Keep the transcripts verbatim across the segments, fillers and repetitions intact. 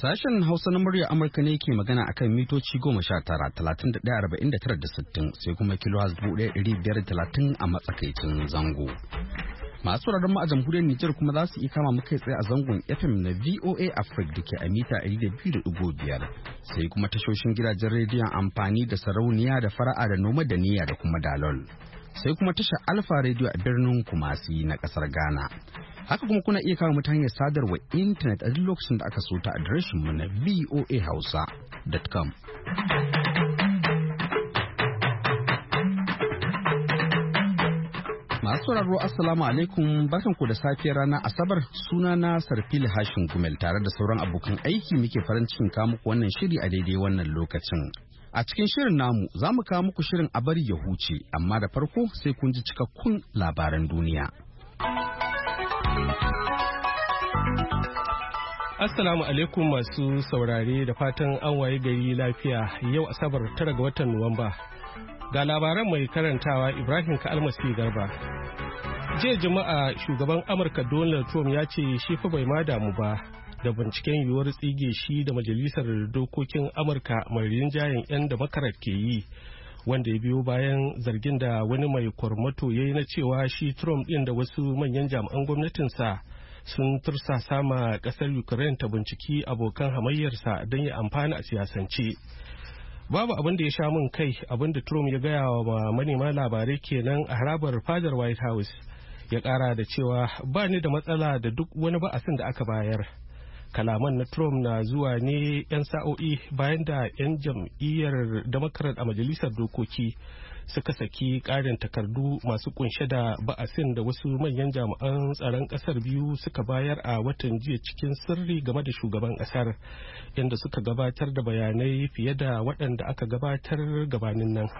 Sashen Hausa na murya Amurka ne ke magana akan mitoci goma sha tara, talatin da ɗaya, arba'in da tara da sittin sai kuma kilohaz dubu ɗaya ɗari biyar da talatin a matsakaicin zango. Masu sauraron mu a jamhuriyar Nijar kuma za su iya kama mu kai tsaye a zangon F M na V O A Africa da ke a mita ɗari da biyu da ɗigo biyar. Sai kuma tashoshin gidajen rediyon amfani da sarauniya da fara'a da noma da niyya da kuma dalol. Sai kuma tashar Alfa Radio a birnin Kumasi na ƙasar Ghana. Haka kuma kuna iya kawo mutane sadarwa intanet a duk lokacin da aka so ta adireshin mu na voa hausa dot com. Masu sauraro assalamu alaikum, barkanku da safiyar ranar Asabar, suna na Sarfili Hashin Gumel tare da sauran abokan aiki muke farin cikin kawo muku wannan shiri a daidai wannan lokacin. A cikin shirin namu za mu kawo muku shirin a bari ya huce, amma da farko sai kun ji cikakkun labaran duniya. Assalamu alaikum masu saurare da fatan an waye gari lafiya yau Asabar tara ga watan Nuwamba. Ga labaran mai karantawa Ibrahim Ka'almasi Garba. Jiya Juma'a shugaban Amurka Donald Trump ya ce shi fa bai ma damu ba da binciken yiwuwar tsige shi da majalisar dokokin Amurka mai rinjayen 'yan Democrat ke yi, wanda ya biyo bayan zargin da wani mai kwarmato ya yi na cewa shi Trump ɗin da wasu manyan jami'an gwamnatinsa sun tursasa ma kasar Ukraine ta binciki abokan hamayyarsa don ya amfana a siyasance. Babu abin da ya sha min kai, abin da Trump ya gaya wa manema labarai kenan a harabar fadar White House. Ya kara da cewa ba ni da matsala da duk wani ba'asin da aka bayar. Kalaman na Trump na zuwa ne 'yan sa'o'i bayan da 'yan jam'iyyar Democrat a majalisar dokoki suka saki ƙarin takardu masu kunshe da ba'asin da wasu manyan jami'an tsaron ƙasar biyu suka bayar a watan jiya cikin sirri game da shugaban ƙasar, inda suka gabatar da bayanai fiye da waɗanda aka gabatar gabanin nan.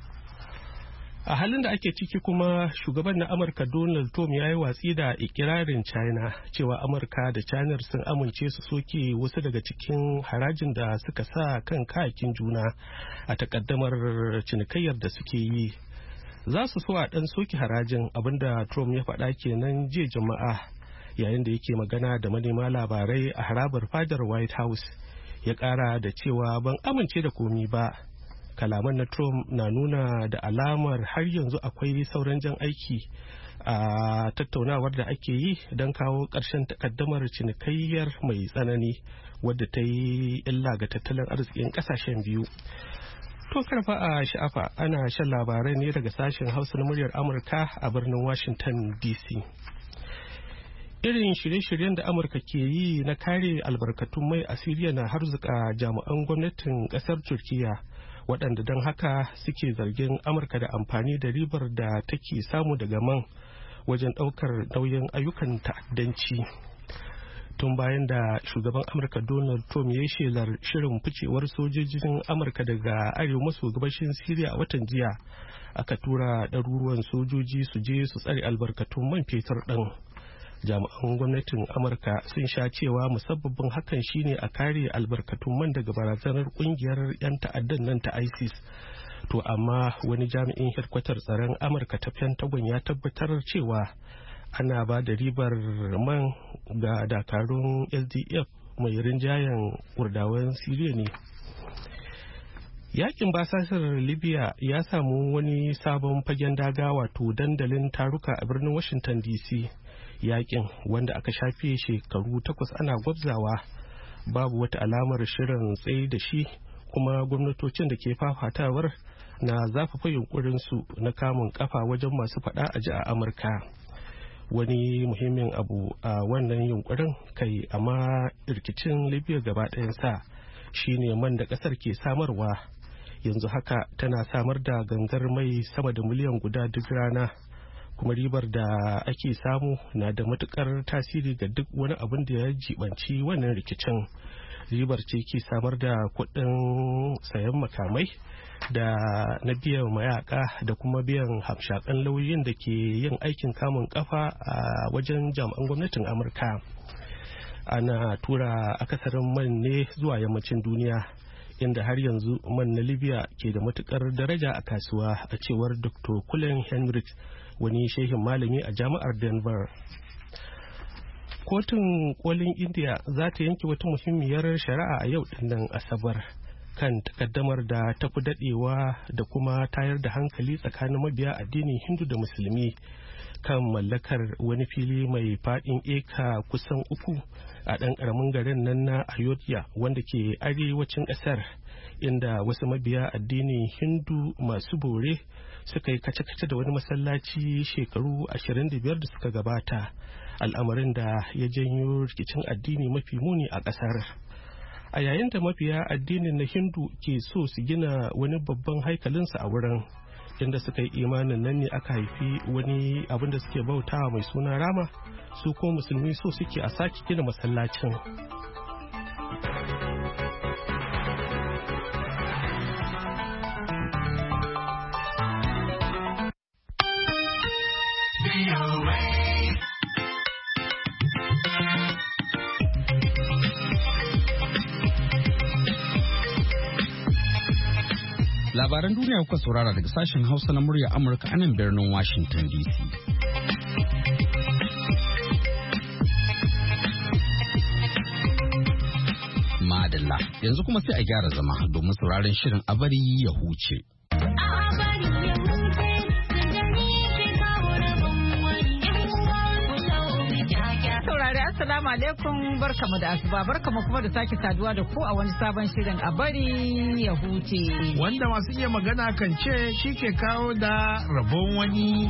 A halin da ake ciki kuma shugaban na Amurka Donald Trump ya yi watsi da ikirarin China cewa Amurka da China sun amince su soke wasu daga cikin harajin da suka sa kan kayakin juna a takaddamar cinikayyar da suke yi. Za su so a ɗan soke harajin, abinda Trump ya faɗa kenan jiya Juma'a yayin da yake magana da manema labarai a harabar fadar White House. Ya ƙara da cewa ban amince da komi ba. Kalaman na Trump na nuna da alamar har yanzu akwai sauran jan aiki a tattaunawar da ake yi don kawo ƙarshen takaddamar cinikayyar mai tsanani wadda ta yi illa ga tattalin arzikin ƙasashen biyu. To karfa a sha'afa ana shan labarai ne daga sashen Hausa na muryar Amurka a birnin Washington D C. Irin shirye-shiryen da Amurka ke yi na kare albarkatun mai a Siriya na harzuka jami'an gwamnatin ƙasar Turkiyya, waɗanda don haka suke zargin Amurka da amfani da ribar da take samu daga man wajen ɗaukar nauyin ayyukan ta'addanci. Tun bayan da shugaban Amurka Donald Trump ya shelar shirin ficewar sojojin Amurka daga arewa maso gabashin Siriya a watan jiya, aka tura ɗaruruwan sojoji su je su tsare albarkatun man fetur ɗin. Jami'an gwamnatin Amurka sun sha cewa musabbabin hakan shine a kare albarkatun man daga barazanar kungiyar 'yan ta'addan nan ta ISIS. To amma wani jami'in hirkwatar tsaron Amurka ta Pentagon ya tabbatar cewa ana ba da ribar man ga dakarun S D F mai rinjayen Kurdawan Siriya ne. Yakin basasar Libya ya samu wani sabon fagen daga, wato dandalin taruka a birnin Washington D C. Yakin, wanda aka shafe shekaru takwas ana gwabzawa, babu wata alamar shirin tsaye da shi, kuma gwamnatocin da ke fafatawar na zafafa yunkurinsu na kamun kafa wajen masu fada a ji a Amurka. Wani muhimmin abu a wannan yunkurin kai amma rikicin Libya gaba ɗayansa shine man da ƙasar ke samarwa. Yanzu haka tana samar da gangar mai sama da miliyan guda duk rana, kuma ribar da ake samu na da matukar tasiri ga duk wani abin da ya jibanci wannan rikicin. Ribar ce ke samar da kuɗin sayan makamai da na biyan mayaka da kuma biyan hamshakan lauyoyin da ke yin aikin kamun kafa a wajen jami'an gwamnatin Amurka. Ana tura akasarin man ne zuwa yammacin duniya, inda har yanzu man na Libya ke da matukar daraja a kasuwa, a cewar Doctor Cullen Henrik, wani shehin malami a jami'ar Denver. kotun kolin India za ta yanke wata muhimmiyar shari'a a yau dinnan Asabar kan takaddamar da ta fi dadewa da kuma tayar da hankali tsakanin mabiya addinin Hindu da Musulmi kan mallakar wani fili mai faɗin eka kusan uku a ɗan ƙaramin garin nan na Ayodhya wanda ke arewacin ƙasar, inda wasu mabiya addinin Hindu masu bore suka yi kace-kace da wani masallaci shekaru ashirin da biyar da suka gabata, al'amarin da ya janyo rikicin addini mafi muni a ƙasar. A yayin da mabiya addinin na Hindu ke so su gina wani babban haikalinsa a wurin, inda suka yi imanin nan ne aka haifi wani abin da suke bautawa mai suna Rama, su ko musulmi so suke a sake gina masallacin. Labaran duniya kuka saurara daga sashen Hausa na murya Amurka a nan birnin Washington D C. Madalla, yanzu kuma sai a gyara zama domin sauraron shirin a bari ya huce. Assalamu alaikum, barkamu da asuba, barkamu kuma da sake saduwa da ku a wani sabon shirin a bari ya huce. Wanda masu iya magana kan ce shi ke kawo da rabon wani.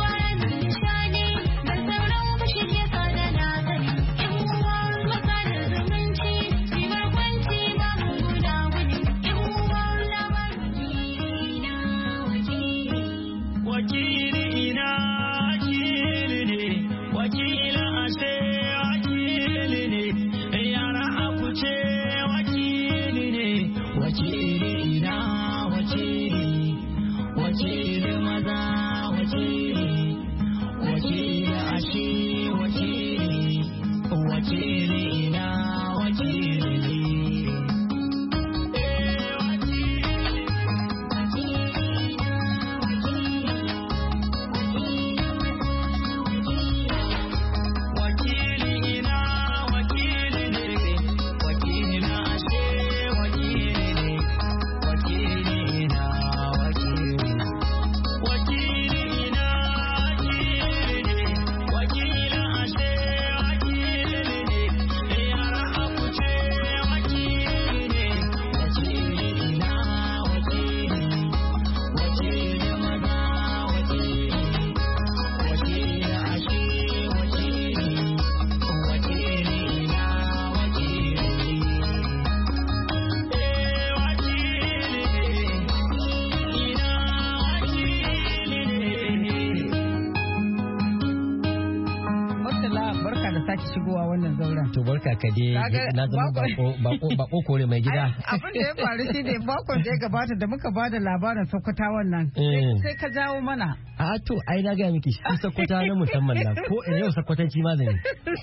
ka dai na zama bako kore mai gida. Abin da ya faru shi ne bakon da ya gabata da muka bada labarin Sokoto wannan. Sai ka jawo mana. A to ai na ga miki shi Sokoto na musamman na ko in yau Sokotanci ma zan yi.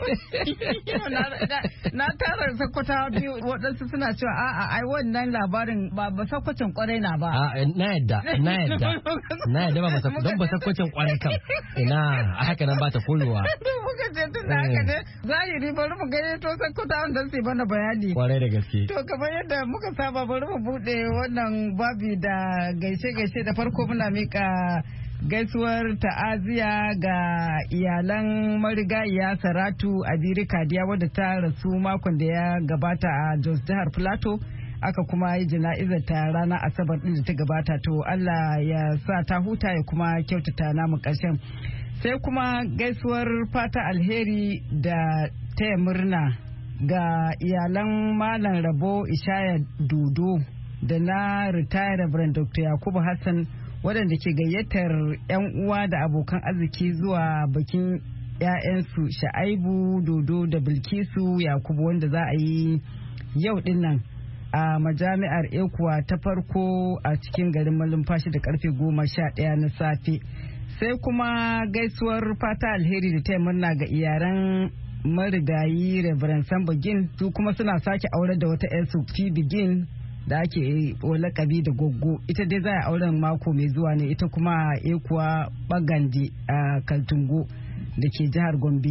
Na tara Sokoto biyu waɗansu suna cewa a'a ai wannan labarin ba ba Sokoton kwarai na ba. A na yadda na yadda na yadda ba ba don ba Sokoton kwarai kam. Ina a haka nan ba ta koyowa. Muka ce tun da haka ne zahiri bari mu gani to Sokoto wanda sai bana bayani. Kwarai da gaske. To kamar yadda muka saba bari mu bude wannan babi da gaishe-gaishe da farko muna mika gaisuwar ta'aziya ga iyalan marigayiya Saratu Abiri Kadiya wadda ta rasu makon da ya gabata a Jos jihar Plateau, aka kuma yi jana'izar ta ranar Asabar din da ta gabata. To Allah ya sa ta huta ya kuma kyautata namu ƙarshen. Sai kuma gaisuwar fata alheri da taya murna ga iyalan Malam Rabo Ishaya Dodo da na ritaya Reverend Doctor Yakubu Hassan waɗanda ke gayyatar 'yan uwa da abokan arziki zuwa bikin 'ya'yansu Sha'aibu Dodo da Bilkisu Yakubu wanda za a yi yau dinnan a majami'ar Ekuwa ta farko a cikin garin Malumfashi da karfe goma sha ɗaya na safe. Sai kuma gaisuwar fata alheri da ta murna ga iyalan marigayi Reverend Sambo Gin, su kuma suna sake aure da wata 'yarsu Phoebe Gin da ake lakabi da goggo. Ita dai za a auren mako mai zuwa ne, ita kuma Ekuwa Bagandi a Kaltungo da ke jihar Gombe.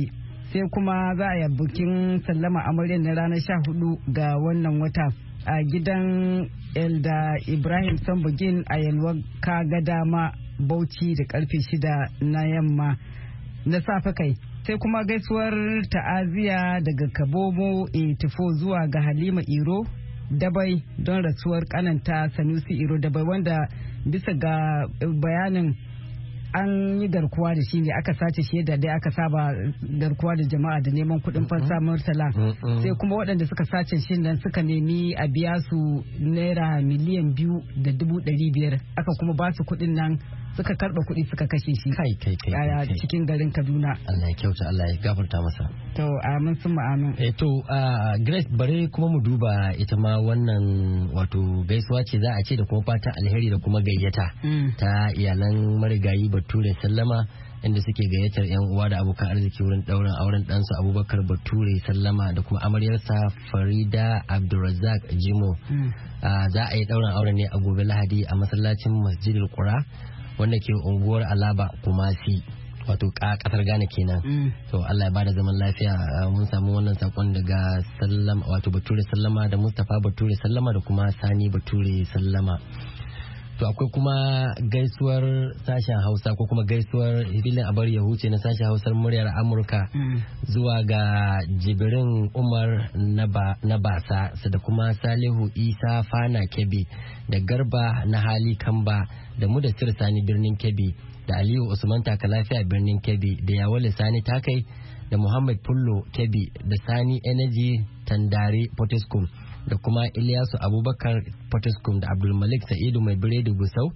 sai kuma za a yi bukin sallama amaryar na ranar sha hudu ga wannan wata a gidan Elda Ibrahim Sambugin a Yalwa Kagadama Bauchi da karfe shida na yamma na safe kai. Sai kuma gaisuwar ta'aziya daga Kabomo eighty four zuwa ga Halima Iro Dabai don rasuwar kananta Sanusi Iro Dabai, wanda bisa ga bayanin an yi garkuwa da shi ne, aka sace shi da dai aka saba garkuwa da jama'a da neman kuɗin fansa Murtala. Sai kuma waɗanda suka sace shi nan suka nemi a biya su naira miliyan biyu da dubu ɗari biyar, aka kuma ba su kuɗin nan suka karɓa kuɗi suka kashe shi kai kai kai a cikin garin Kaduna. Allah ya kyauta, Allah ya gafarta masa. To amin sun amin. Eh to Grace, bare kuma mu duba ita ma wannan wato gaisuwa ce za a ce da kuma fatan alheri da kuma gayyata ta iyalan marigayi Bature Sallama, inda suke gayyatar yan uwa da abokan arziki wurin ɗaurin auren ɗansu Abubakar Bature Sallama da kuma amaryarsa Farida Abdulrazak Jimo. Za a yi ɗaurin auren ne a gobe Lahadi a masallacin Masjidil Qura wanda ke unguwar Alaba Kumasi, wato kasar Ghana kenan. To Allah ya bada zaman lafiya. Mun samu wannan sakon daga Sallama, wato Bature Sallama da Mustapha Bature Sallama da kuma Sani Bature Sallama. To akwai kuma gaisuwar sashen Hausa ko kuma gaisuwar filin abar ya huce na sashen Hausar muryar Amurka zuwa ga Jibrin Umar na Basa da kuma Salihu Isa Fana Kebbi da Garba na Hali Kamba da Mudassir Sani birnin Kebbi da Aliyu Usman Taka Lafiya birnin Kebbi da Yawale Sani Takai da Muhammad Pullo Kebbi da Sani Energy Tandare Potescom da kuma Ilyasu Abubakar Potescom da Abdulmalik Sa'idu Mai Biredi Gusau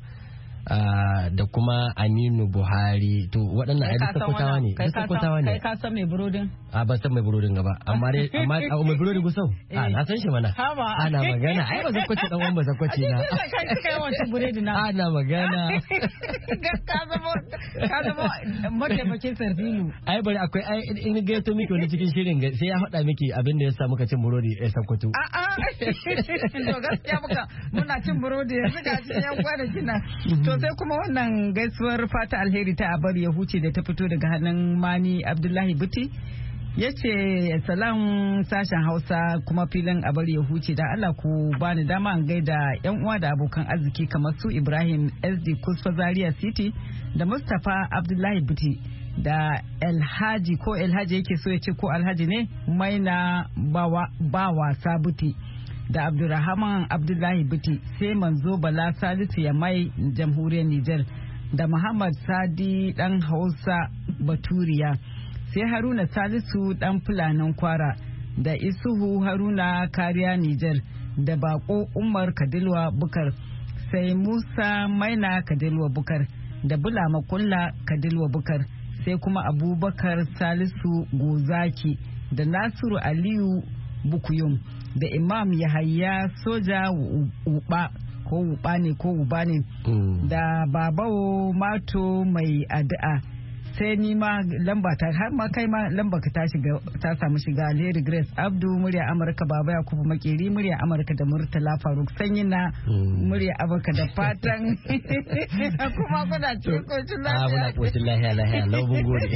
da kuma Aminu Buhari. To waɗannan ai duka kwatawa ne, duka kwatawa ne. Kai ka san mai burodin? A ban san mai burodin gaba, amma dai amma mai burodin Gusau. A na san shi mana. Ana magana, ai ba zakwace dan uwan ba zakwace na. Kai kai wancan burodi na. Ana magana. Ka zama ka zama mataimakin Sarfilu. Ai bari akwai ai in ga to miki wani cikin shirin sai ya faɗa miki abin da ya sa muka cin burodi a Sokoto. A a to gaskiya muka muna cin burodi yanzu ga cikin yan kwanakin nan. To sai kuma wannan gaisuwar fata alheri ta abar ya huce da ta fito daga hannun Mani Abdullahi Buti, ya ce salam sashen Hausa kuma filin abar ya huce da Allah ku bani dama an gaida yan uwa da abokan arziki kamar su Ibrahim S D Kusfa Zaria City da Mustapha Abdullahi Buti da Alhaji ko Alhaji yake so ya ce ko Alhaji ne Maina ba wasa Buti da Abdulrahman Abdullahi Buti, sai Manzo Bala Salisu ya mai jamhuriyar Nijar da Muhammad Sadi dan Hausa Baturiya, sai Haruna Salisu dan Fulanin Kwara da Isuhu Haruna Kariya Nijar da Bako Umar Kadilwa Bukar, sai Musa Maina Kadilwa Bukar da Bulama Kulla Kadilwa Bukar, sai kuma Abubakar Salisu Gozaki da Nasiru Aliyu Bukuyum da Imam Yahaya Soja Uba ko Uba ne ko Uba ne da Babawo Mato mai addu'a, sai ni ma lamba ta har ma kai ma lamba ka ta shiga ta samu shiga Alheri Grace Abdu murya Amurka, Baba Yakubu Makeri murya Amurka da Murtala Faruk Sanyi na murya Amurka da fatan kuma kuna cikin kocin lafiya. Ah muna kocin lafiya lafiya lau mun gode.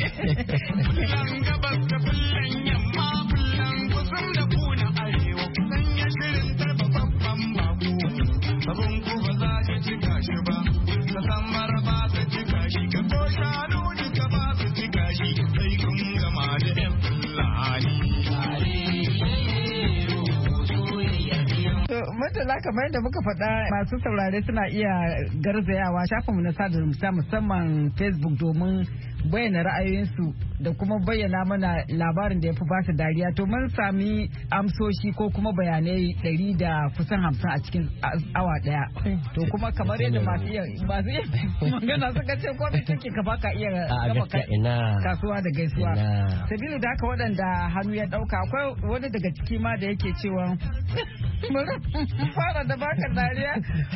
Murtala, kamar yadda muka faɗa masu saurare suna iya garzayawa shafinmu na sada zumunta musamman Facebook domin bayyana ra'ayoyinsu da kuma bayyana mana labarin da ya fi ba su dariya. To mun sami amsoshi ko kuma bayanai ɗari da kusan hamsin a cikin awa ɗaya. To kuma kamar yadda masu iya masu iya magana suka ce ko me kake ka baka iya gama kasuwa da gaisuwa. Sabilu da haka waɗanda hannu ya ɗauka akwai wani daga ciki ma da yake cewa fara da baka dariya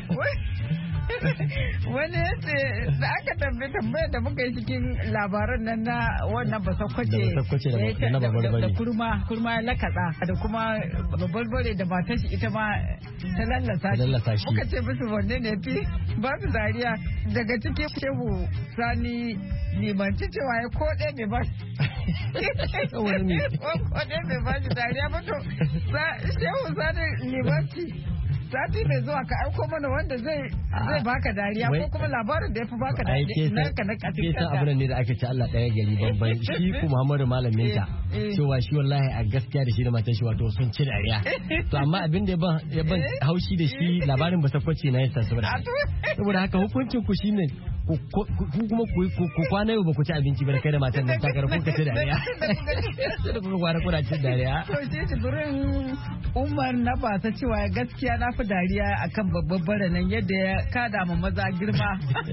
wani ya ce da aka tambaye tambayar da muka yi cikin labaran nan na wannan basakwace da kurma kurma ya lakaɗa da kuma babarbare da matar shi ita ma ta lallasa shi muka ce musu wanne ne fi ba su dariya daga cikin shehu sani limanci cewa ya ko ɗaya bai ba Wani ne? Wani bai ba shi dariya ba to shehu sani limanci. Sati mai zuwa ka aiko mana wanda zai zai baka dariya ko kuma labarin da ya fi baka dariya na ka na katin kasa. Ke abin ne da ake ce Allah ɗaya gari babban shi ku Muhammadu malamin ta cewa shi wallahi a gaskiya da shi da matan shi wato sun ci dariya. To amma abin da ya ban haushi da shi labarin ba sakwace na yasa saboda saboda haka hukuncin ku shine ku kuma ku kwana yau ba ku ci abinci ba da kai da matan nan takara kun ka ci dariya. Sai da kuka kwana kuna ci dariya. To shi Jibrin Umar na ba ta cewa gaskiya na fi dariya akan babban bara nan yadda ya kada ma maza girma.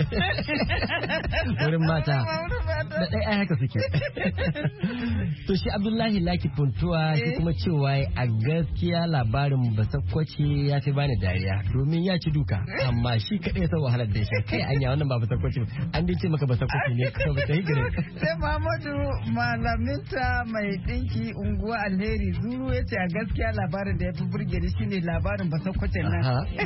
Wurin mata da ɗaya haka suke. To shi Abdullahi Laki Puntuwa shi kuma cewa a gaskiya labarin basakwace ya fi bani dariya domin ya ci duka amma shi kaɗai sau wahalar da shi kai anya wannan ba basakwace an dai ce maka basakwace ne ka ba ta yi gare. Sai Muhammadu malaminta mai ɗinki unguwa Alheri Zuru ya ce a gaskiya labarin da ya fi burge ni shine labarin basakwacen nan.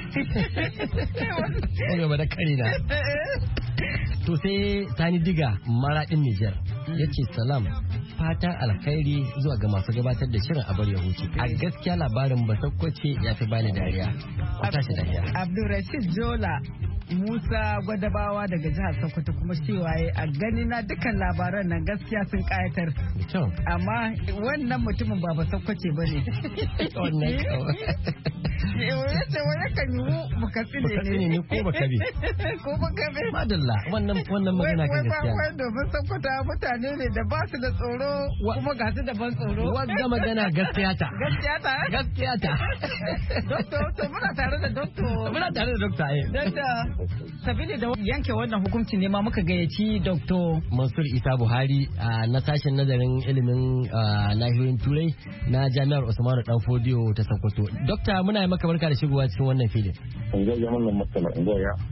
Ko gaba da kare na. To sai Sani Diga maraɗin Nijar ya ce salam fatan alkhairi zuwa ga masu gabatar da shirin abar ya huce. A gaskiya labarin basakwace ya fi bani dariya. Ku tashi dariya. Abdulrashid Jola Musa Gwadabawa daga jihar Sokoto kuma cewa a gani na dukkan labaran nan gaskiya sun kayatar. Amma wannan mutumin ba ba sakwace ba ne. Wannan kawai. Yace wani kan yi baka tsine ne. Ko baka bi. Ko baka bi. Madalla wannan wannan magana kan gaskiya. Wai domin Sokoto mutane ne da ba su da tsoro kuma ga su da ban tsoro. Wanda magana gaskiya ta. Gaskiya ta. Gaskiya ta. Doctor to muna tare da doctor. Muna tare da doctor eh. Doctor sabili da yanke wannan hukunci ne ma muka gayyaci Doctor Mansur Isa Buhari na sashen nazarin ilimin nahiyoyin Turai na Jami'ar Usmanu Danfodiyo ta Sokoto. Doctor muna yi maka barka da shigowa cikin wannan filin. In ga zaman nan matsala in ga ya.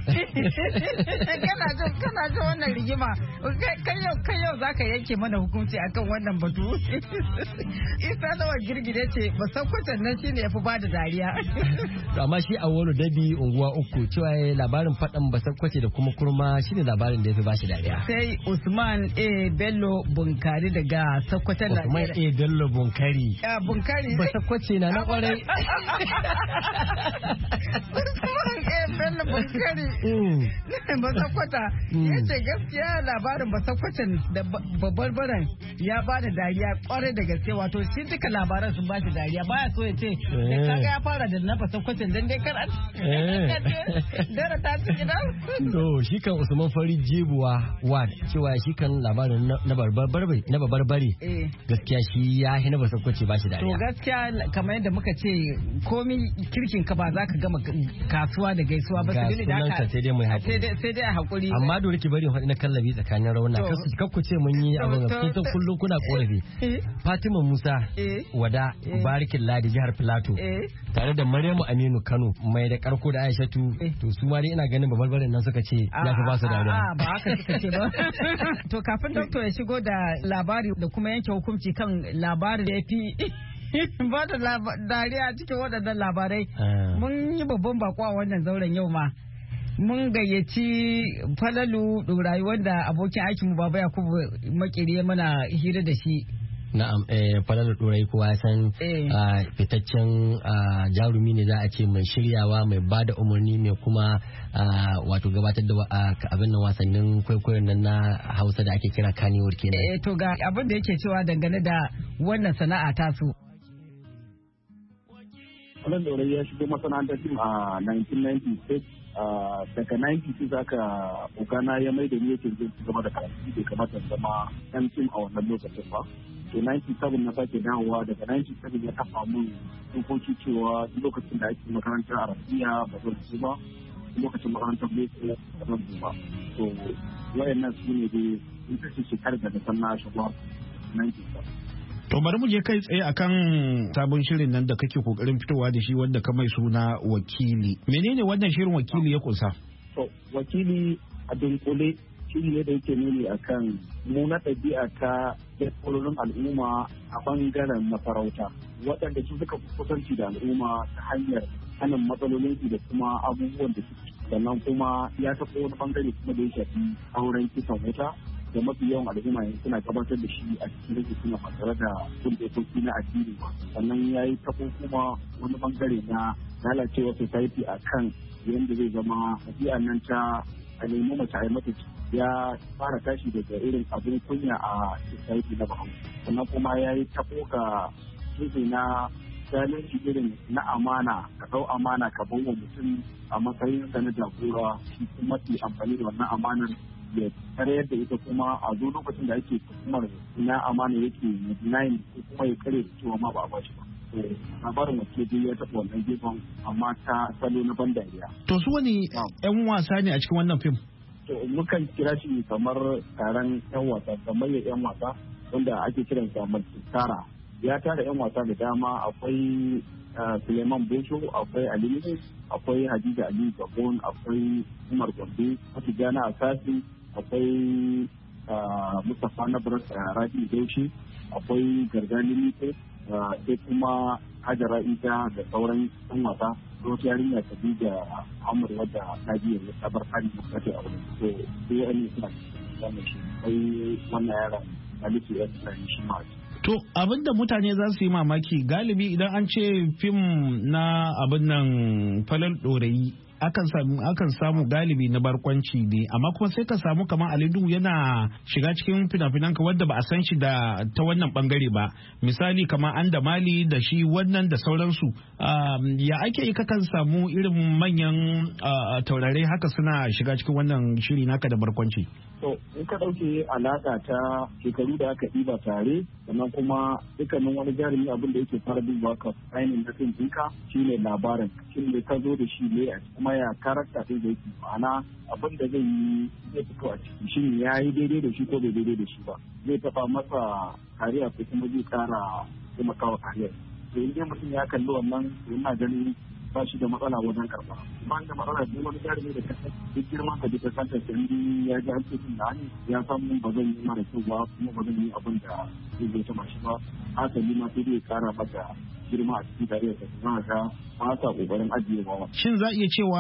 Kana jin kana jin wannan rigima kai yau kai yau zaka yanke mana hukunci akan wannan batu. Isa Lawal Girgide ce ba Sokoton nan shine yafi bada dariya. Amma shi Awolu Dabi unguwa uku cewa labarin faɗan basakwace da kuma kurma shine labarin da ya fi bashi dariya. Sai Usman A. Bello Bunkari daga Sokoto na. Usman A. Bello Bunkari. Ya Bunkari. Basakwace na na kwarai. Usman A. Bello Bunkari. Basakwata. Ya ce gaskiya labarin basakwacen da babbar baran ya bada dariya kwarai da gaske wato shi duka labaran sun bashi dariya baya so ya ce kaga ya fara da na basakwacen dan dai kar dara ta ci gida. To shi kan Usman Fari Jebuwa Wad cewa shi kan labarin na barbarbare na barbarbare gaskiya shi ya hi na basakwace bashi dariya. To gaskiya kamar yadda muka ce komi kirkin ka ba za ka gama kasuwa da gaisuwa ba sai dai haka sai dai mu haƙuri sai dai a haƙuri. Amma dole ki bari faɗi na kallabi tsakanin rauna kakku ce mun yi abin da kun kullum kuna korafi. Fatima Musa Wada Barikin Ladi jihar Filato tare da Maryamu Aminu Kano mai da karko da Aishatu to su ma dai ina ganin babbar nan suka ce ya fi ba su dariya. A ba haka suka ce ba. To kafin doctor ya shigo da labari da kuma yanke hukunci kan labarin da ya fi ba da dariya cikin waɗannan labarai mun yi babban bako a wannan zauren yau ma. Mun gayyaci Falalu Ɗorayi wanda abokin aikinmu Baba Yakubu Makere mana hira da shi. Na'am, eh, Falalu Ɗorayi kuwa san fitaccen jarumi ne za a ce mai shiryawa mai ba da umarni mai kuma wato gabatar da abin nan wasannin kwaikwayon nan na Hausa da ake kira Kannywood kenan. Eh, to ga abin da yake cewa dangane da wannan sana'a tasu. Falalu Ɗorayi ya shigo masana'antar fim a nineteen ninety-six. daga ninety-six aka ogana ya mai da ni yake zai gaba da karatu bai kamata zama yan fim a wannan lokacin ba to ninety-seven na sake dawowa daga ninety-seven ya kafa mun dokoki cewa lokacin da ake makarantar arabiya ba zan su ba lokacin makarantar boko ba zan su ba to wayannan su ne dai in kashe shekarar da san na shigo ninety-seven. To bari mu je kai tsaye akan sabon shirin nan da kake kokarin fitowa da shi wanda ka mai suna Wakili. Menene wannan shirin Wakili ya kusa? To Wakili a dunkule shiri ne da yake nuni akan muna ɗabi'a ta jagororin al'umma a bangaren mafarauta waɗanda su suka kusanci da al'umma ta hanyar sanin matsalolinsu da kuma abubuwan da suke sannan kuma ya taɓa wani bangare kuma da ya shafi auren kisan wuta da mafi yawan al'umma yanzu suna gabatar da shi a cikin rage suna fasara da kun dokoki na addini ba. Sannan ya yi tabo kuma wani bangare na lalacewa society a kan yadda zai zama tafiya nan ta a nemi mace a yi mata ya fara tashi daga irin abin kunya a society na bahaushe. Sannan kuma ya yi tabo ga tuzi na zalunci irin na amana ka dau amana ka bawa mutum a matsayin sa na jagora shi kuma ke amfani da wannan amanar ya karyar da ita kuma a zo lokacin da ake hukumar na amana yake nine ko kuma ya kare cewa ma ba a bashi ba. Labarin wace dai ya taɓa wannan gefen amma ta salo na ban dariya. To su wani 'yan wasa ne a cikin wannan fim? To mukan kira shi kamar taron 'yan wasa kamar ya 'yan wasa wanda ake kiran sa Tara. Ya tara 'yan wasa da dama akwai Suleiman Bosho, akwai Ali akwai Hadiza Ali Gabon, akwai Umar Gombe, Hatijana Asasi, akwai Mustapha Nabras Rabi Daushi, akwai Gargani Mite, sai kuma Hajara Ita da sauran 'yan wasa. Wata yarinya ta bi da Amur wadda ta biya da sabar kari da kace a wurin. To sai ya ne suna wannan shi. Sai wannan yaran Alifu ya tsaya shi ma. To abinda mutane za su yi mamaki galibi idan an ce fim na abin nan falal ɗorayi akan samu akan samu galibi na barkwanci ne amma kuma sai ka samu kamar Alidu yana shiga cikin fina-finan ka wanda ba a san shi da ta wannan bangare ba misali kamar an da mali da shi wannan da sauransu ya ake yi kakan samu irin manyan taurare haka suna shiga cikin wannan shiri naka da barkwanci. To in ka ɗauke alaƙa ta shekaru da aka ɗiba tare sannan kuma dukkanin wani jarumi abin da yake fara duba ka ainihin na fim ɗinka shine labarin shin ne ka zo da shi ne a kuma ya karakta ɗin da yake ma'ana abin da zai yi zai fito a ciki shin ya yi daidai da shi ko bai daidai da shi ba zai taɓa masa kariya ko kuma zai ƙara taimakawa kariyar. To in dai mutum ya kalli wannan yana ganin ba shi da matsala wajen karɓa. Ba da matsala duk wani jarumi da kasa duk girman ka duka kanta sandi ya ji an ce tun da hannu ya san mun ba zan yi mara kyau ba kuma ba zan yi abin da zai zai ta mashi ba. Hasali ma sai dai kara mata girma a cikin tarihi da kuma ga ba sa kokarin ajiyewa. Shin za a iya cewa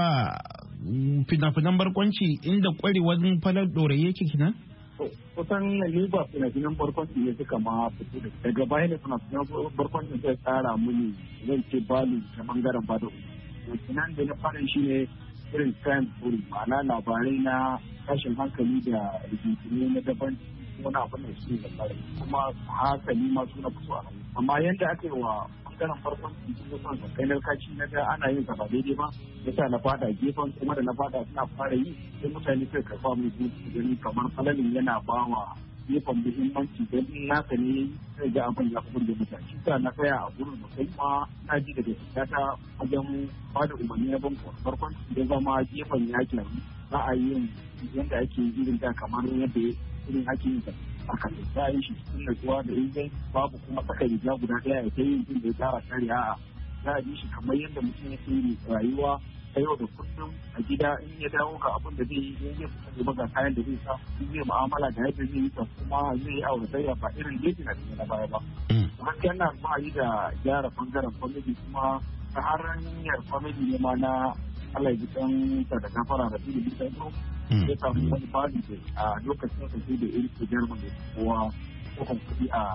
fina-finan barkwanci inda kwarewar falar ɗorayi yake kenan? Kusan ne ba fina-finan barkwanci ne suka ma fito da daga baya ne fina-finan barkwanci sai tsara muni zan ce balu ta bangaren bada uku. Finan da na fara shi ne irin crime story ma'ana labarai na tashin hankali da rigingimu na daban wani abin da su da kuma hankali ma suna fito a amma yadda aka yi wa bangaren farkon cikin son sa kai narkaci na ga ana yin sa ba daidai ba yasa na fada gefen kuma da na fada suna fara yi sai mutane sai karfa mai zuci gani kamar falalin yana bawa gefen muhimmanci don nasa ne sai ga abin ya fi da mutane shi na tsaya a gurin da kai ma na ji daga fitata wajen bada umarni na ban farkon da zama gefen yaki za a yi yin yadda ake irin da kamar yadda irin ake yin aka za a yi shi cikin natsuwa da ingai babu kuma saka riga guda ɗaya ya ta yin jin da ya tsara kare a'a za a yi shi kamar yadda mutum ya yi rayuwa ta yau da kullum a gida in ya dawo ga abin da zai yi in zai fita gaba ga kayan da zai sa in zai mu'amala da yadda zai yi ta kuma zai yi auratayya ba irin yadda na cikin na baya ba. Gaskiya na ma yi da gyara bangaren kwamiti kuma ta hanyar kwamiti ne ma na Allah ya ji kan ta da gafara da fili bisa yau ya samu wani fadi da a lokacin da sai da irin su jarman da kowa kukan kuɗi a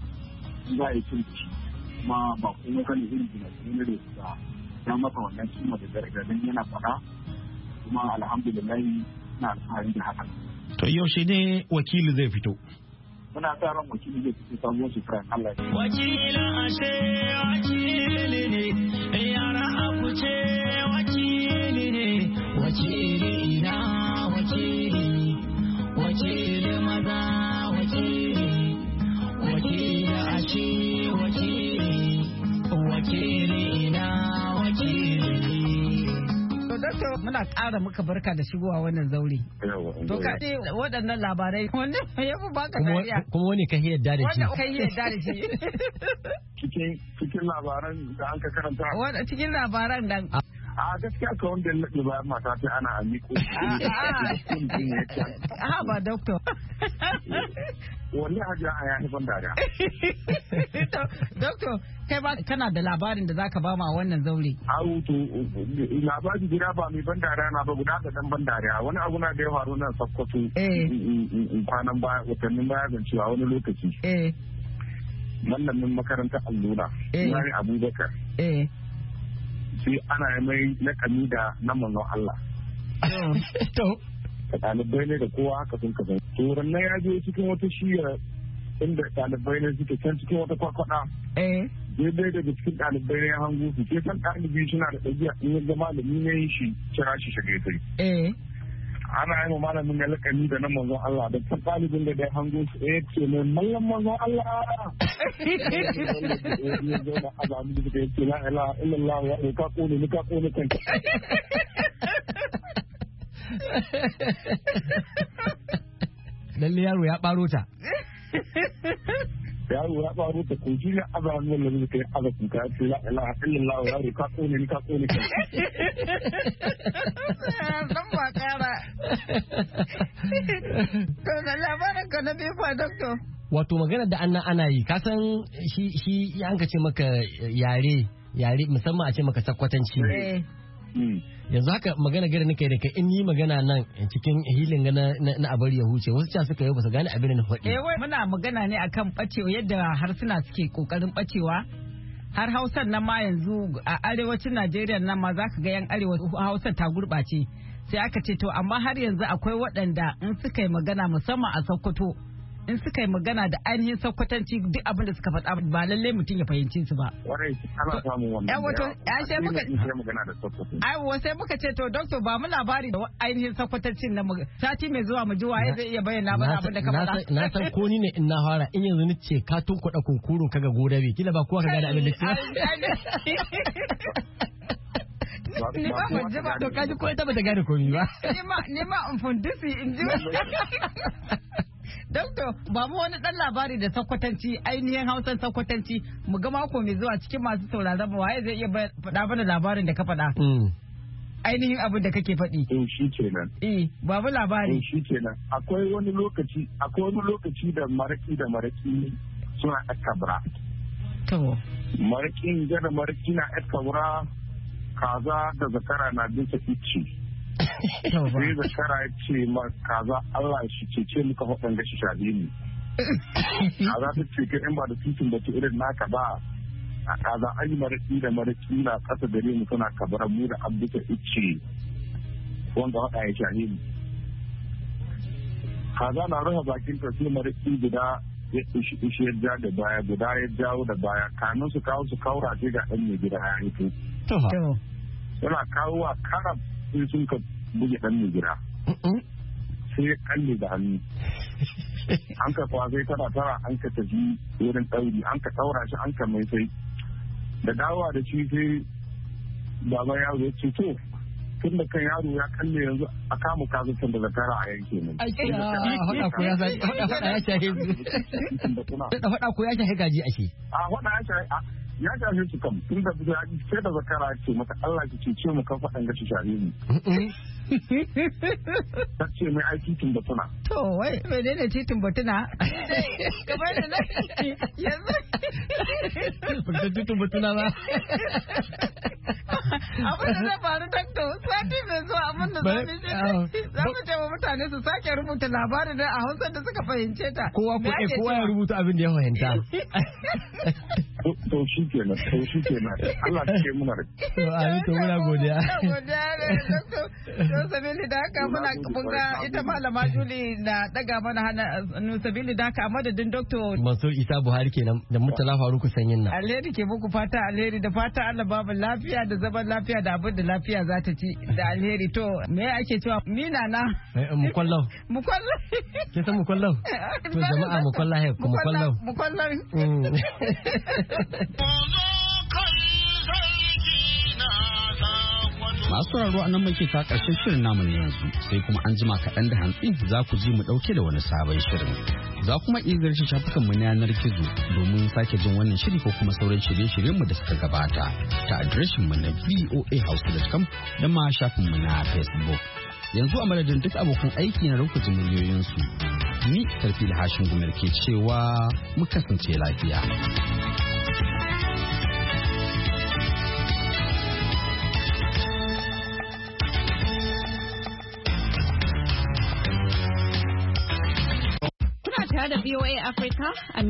za a yi cin da shi kuma ba kuma kan irin gina da su da ya masa wannan kima da gargadin yana faɗa kuma alhamdulillah na alfahari da haka. To yaushe ne wakili zai fito? Muna sa ran wakili zai fito sabuwar shekarar Allah. Wakilin ashe wakili ne yara aku ce wakili ne wakili na wakili wakili maza wakili wakili ashe wakili wakili na wakili. Dokta muna ƙara muka barka da shigowa wannan zaure. To ka ce waɗannan labarai wanda ya fi baka dariya. Kuma wani ka yadda da shi. Wanda ka yadda da shi. Cikin cikin labaran da an ka karanta. Wanda cikin labaran nan. A gaskiya ka wanda laɗe bayan mata ta ana amiko. Ha ba doctor. Wani hajiya a yahi ban dariya. Doctor, kai ba kana da labarin da zaka ba ma wannan zaure. Awu to labarin gida ba mai ban dariya na ba guda da dan ban dariya. Wani abu na da ya faru nan Sokoto. Kwanan baya watannin baya zan cewa wani lokaci. Mallamin makarantar allura. Yari Abubakar. Sai ana mai lakami da na manzon Allah. To. Ɗalibai ne da kowa haka sun kaza. To rannan ya je cikin wata shiya inda ɗalibai ne suke can cikin wata kwakwada. Daidai daga cikin ɗalibai ne ya hango su. Ke san ɗalibi suna da ɗabi'a in yadda malami ne shi kira shi shiga sai. Ana yi ma malamin ya lakami da na manzon Allah da kan ɗalibin da ya hango su eh ce ne mallam manzon Allah. Ya zo da azabi da ya ce la ilaha illallah ya ka kone ni ka kone kanka. Lalle yaro ya ɓaro ta. Yaro ya ɓaro ta ko shi ne azabi da ya kai azabi ka ce la ilaha illallah ya ka kone ni ka kone kanka. Dan ba kara. To da labarin ka na biyu fa doctor. Wato magana da ana ana yi kasan shi shi an ka ce maka yare yare musamman a ce maka sakwatanci. Yanzu haka magana gari nake da kai in yi magana nan cikin hilin na na abar ya huce wasu can suka yi ba su gane abin da na faɗi. Eh wai muna magana ne akan bacewa yadda harsuna suke kokarin bacewa. Har Hausar nan ma yanzu a arewacin Najeriya nan ma za ka ga yan arewa Hausar ta gurɓace. Sai aka ce to amma har yanzu akwai waɗanda in suka yi magana musamman a Sokoto in suka yi magana da ainihin Sokotanci duk abin da suka faɗa ba lalle mutum ya fahimci su ba. Warai ana samun wannan. Ai wato ai sai muka magana da Sokoto. Ai sai muka ce to doctor ba mu labari da ainihin Sokotancin na sati mai zuwa mu ji waye zai iya bayyana mana abin da ka faɗa. Na san ko ni ne in na fara in yanzu ni ce ka tunkuɗa kunkuru kaga godabe kila ba kowa ka gane abin da ke. Ni ba ban ji ba to kaji ko ita ba ta gane komai ba. Ni ma ni ma in fundisi in ji. Doctor, ba mu wani dan labari da sakwatanci ainihin Hausan sakwatanci mu ga mako mai zuwa cikin masu sauraron mu waye zai iya faɗa mana labarin da ka faɗa. Ainihin abin da kake faɗi. Eh shi kenan. Eh babu labari. Eh shi kenan. Akwai wani lokaci akwai wani lokaci da maraki da maraki suna akabra. To. Marakin da maraki na akabra kaza da zakara na bisa icce. Sai zakara ya ce ma kaza Allah shi ce ce muka faɗan gashi shaɗe ni. Kaza ta ce ka in ba da titin da ta irin naka ba a kaza an yi maraki da maraki na ƙasa gare mu suna kabara mu da an bisa icce wanda faɗa ya shaɗe ni. Kaza na rufe bakin ta sai maraki guda ya ishi ishi ya ja da baya guda ya jawo da baya kamin su kawo su kaura ce ga ɗan mai gida ya hito. Yana kawo wa karab sai sun ka buge ɗan mai gida. Sai ya kalle da hannu. An ka kwazai tara tara an ka tafi wurin ɗauri an ka ɗaura shi an ka mai sai. Da dawowa da shi sai baba yaro ya ce to tun da kan yaro ya kalle yanzu a kama kazutan da zakara a yanke mu. Haɗa ko ya shahe haɗa ko ya shahe gaji ashe. A haɗa ya shahe ya shafe su kam tun da sai da zakara ce mata Allah ki cece mu kan faɗan gashi share mu. Ta ce mai ai titin batuna. To wai mene ne titin batuna? Kamar da na yanzu. Ba titin batuna ba. Abin da zai faru dakto sati mai zuwa abin da za mu shi za mu ce wa mutane su sake rubuta labarin da a Hausa da suka fahimce ta. Kowa kowa ya rubuta abin da ya fahimta. To shi kenan, to shi kenan. Allah ya ce muna da. To a to muna godiya. Godiya ne to sabili da haka muna bunga ita malama Juli na daga mana hannu sabili da haka a madadin Dr. Mansur Isa Buhari kenan da Murtala Faruku Sanyin na. Alheri ke muku fata alheri da fata Allah babu lafiya da zaman lafiya da abin da lafiya za ta ci da alheri to me ake cewa ni na na. Mukwallau. Mukwallau. Ke san mukwallau? To jama'a mukwallau mukwallau. Mukwallau. Mozo kai zargi na za wato Masu sauraro a nan muke ta ƙarshen shirin namu na yanzu sai kuma an jima kaɗan da hantsi za ku ji mu ɗauke da wani sabon shirin. Za kuma iya ziyarci shafukan mu na yanar gizo domin sake jin wannan shiri ko kuma sauran shirye-shiryen mu da suka gabata ta adireshin mu na voa house dot com da ma shafin mu na Facebook. Yanzu a madadin duk abokan aiki na rukujin miliyoyinsu. Ni Sarfil Hashin Gumar ke cewa mu kasance lafiya. Kuna tare da V O A Africa a